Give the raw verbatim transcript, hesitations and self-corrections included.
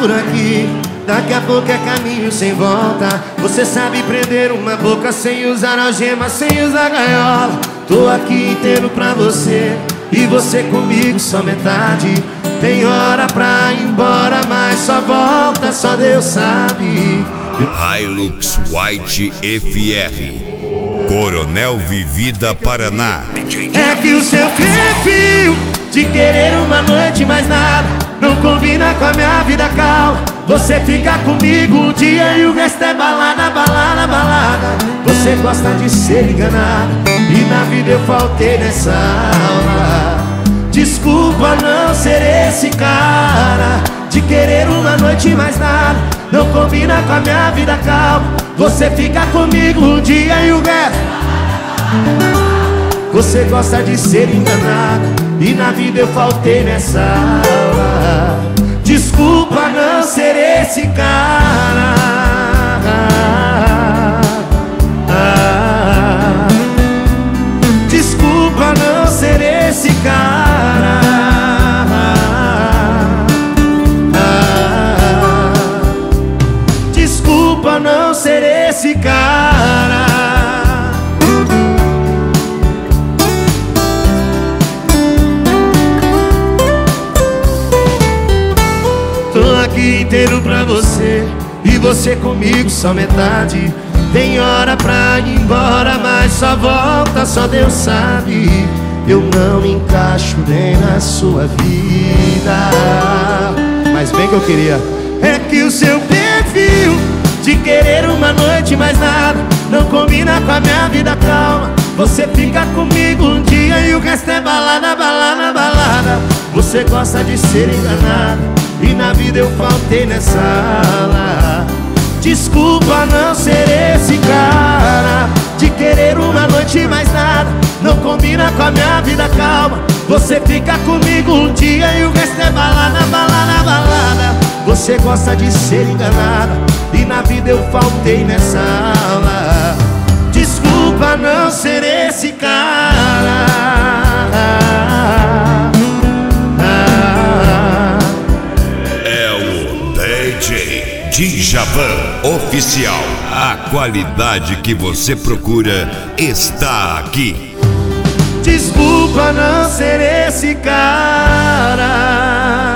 por aqui, daqui a pouco é caminho sem volta. Você sabe prender uma boca sem usar algema, sem usar gaiola. Tô aqui inteiro pra você, e você comigo só metade. Tem hora pra ir embora, mas só volta, só Deus sabe. Hilux White F R, Coronel Vivida, Paraná. É que o seu perfil de querer uma noite mais nada não combina com a minha vida, calma. Você fica comigo um dia e o resto é balada, balada, balada. Você gosta de ser enganada, e na vida eu faltei nessa aula. Desculpa não ser esse cara de querer uma noite mais nada não combina com a minha vida, calma. Você fica comigo um dia e o resto. Você gosta de ser enganada, e na vida eu faltei nessa aula. Desculpa não ser esse cara. Desculpa não ser esse cara. Desculpa não ser esse cara. Tô aqui inteiro pra você, e você comigo só metade. Tem hora pra ir embora, mas só volta, só Deus sabe. Eu não me encaixo nem na sua vida, mas bem que eu queria. É que o seu perfil de querer uma noite mais nada não combina com a minha vida, calma. Você fica comigo um dia e o resto é balada, balada, balada. Você gosta de ser enganada, e na vida eu faltei nessa aula. Desculpa não ser esse cara de querer uma noite mais nada não combina com a minha vida, calma. Você fica comigo um dia e o resto é balada, balada, balada. Você gosta de ser enganada, e na vida eu faltei nessa aula. Desculpa não ser esse cara. Djavan Oficial. A qualidade que você procura está aqui. Desculpa não ser esse cara.